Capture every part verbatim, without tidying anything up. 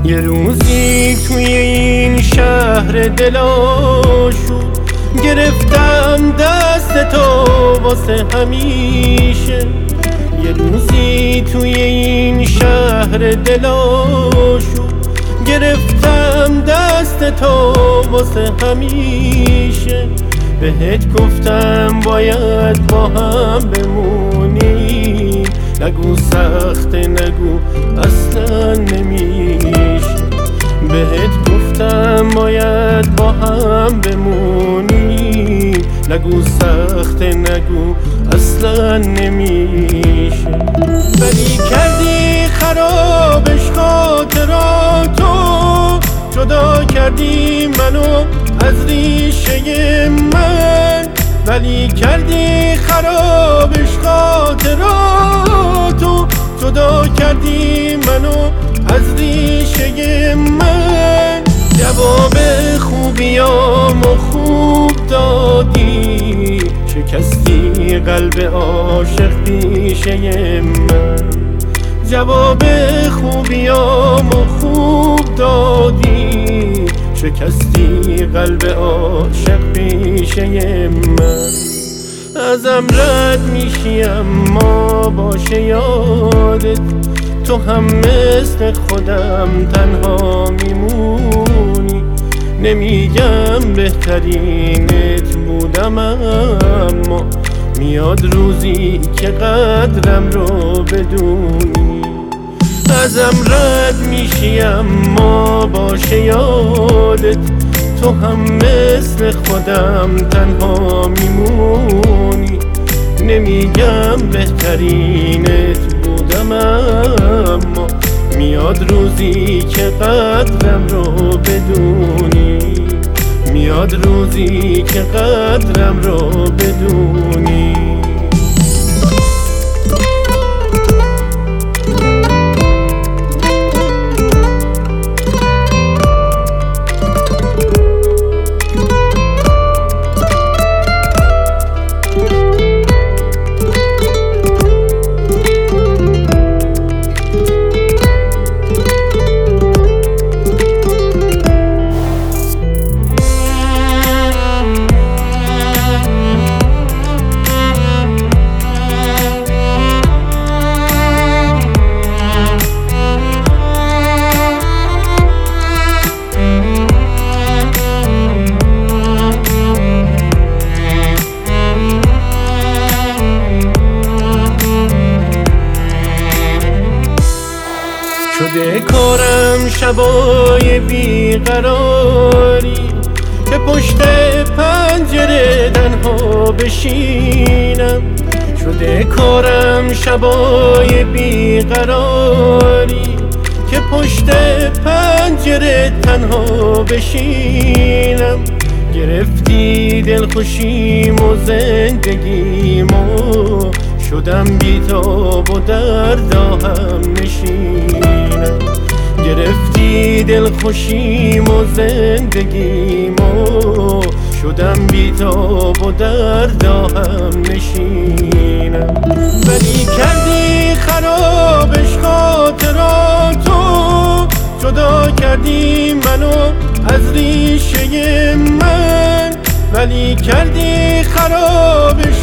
یه روزی توی این شهر دلاشود گرفتم دست تو واسه همیشه. یه روزی توی این شهر دلاشود گرفتم دست تو واسه همیشه. بهت گفتم باید با هم بمونیم، نگو سخت نگو اصلا نمیشه. بهت گفتم باید با هم بمونیم، نگو سخت نگو اصلا نمیشه. ولی کردی خرابش خاطراتو، جدا کردی منو از ریشه من. ولی کردی خرابش خاطراتو، جدا کردی منو از ریشه من. جواب خوبیامو خوب دادی، شکستی قلب عاشق پیشه من. جواب خوبیامو خوب دادی، شکستی قلب عاشق پیشه من. ازم رد میشی اما باشه یادت، تو هم مثل خودم تنها میمونی. نمیگم بهترینت بودم، اما میاد روزی که قدرم رو بدونی. ازم رد میشی اما باشه یادت، تو هم مثل خودم تنها میمونی. نمیگم بهترینت بودم، اما میاد روزی که قدرم رو بدونی. میاد روزی که قدرم رو بدونی. شده کارم شبای بیقراری، که پشت پنجره تنها بشینم. شده کارم شبای بیقراری، که پشت پنجره تنها بشینم. گرفتی دلخوشیم و زندگیمو، شدم بیتاب و در راهم نشینم. گرفتی دلخوشیم و زندگیمو، شدم بیتاب و در راهم نشینم. ولی کردی خرابش خاطراتو، جدا کردی منو از ریشه من. ولی کردی خرابش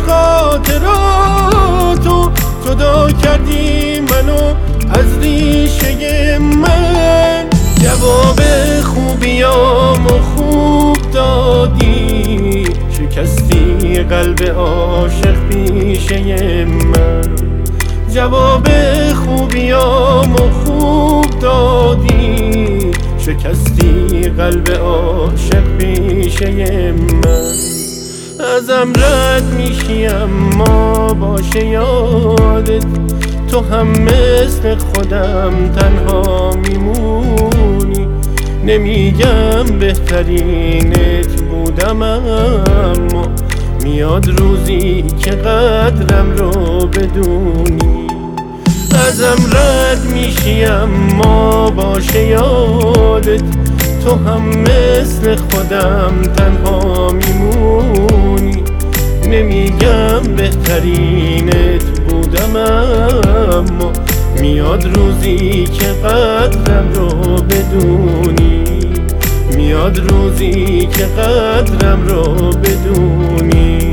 خاطراتو، جدا کردی منو از ریشه من. جواب خوبیامو خوب دادی، شکستی قلب عاشق پیشه من. جواب خوبیامو خوب دادی، شکستی قلب عاشق پیشه من. ازم رد میشی اما باشه یادت، تو هم مثل خودم تنها میمونی. نمیگم بهترینت بودم، اما میاد روزی که قدرم رو بدونی. ازم رد میشی اما باشه یادت، تو هم مثل خودم تنها میمونی. نمیگم بهترینت بودم، اما میاد روزی که قدرم رو بدونی، میاد روزی که قدرم رو بدونی.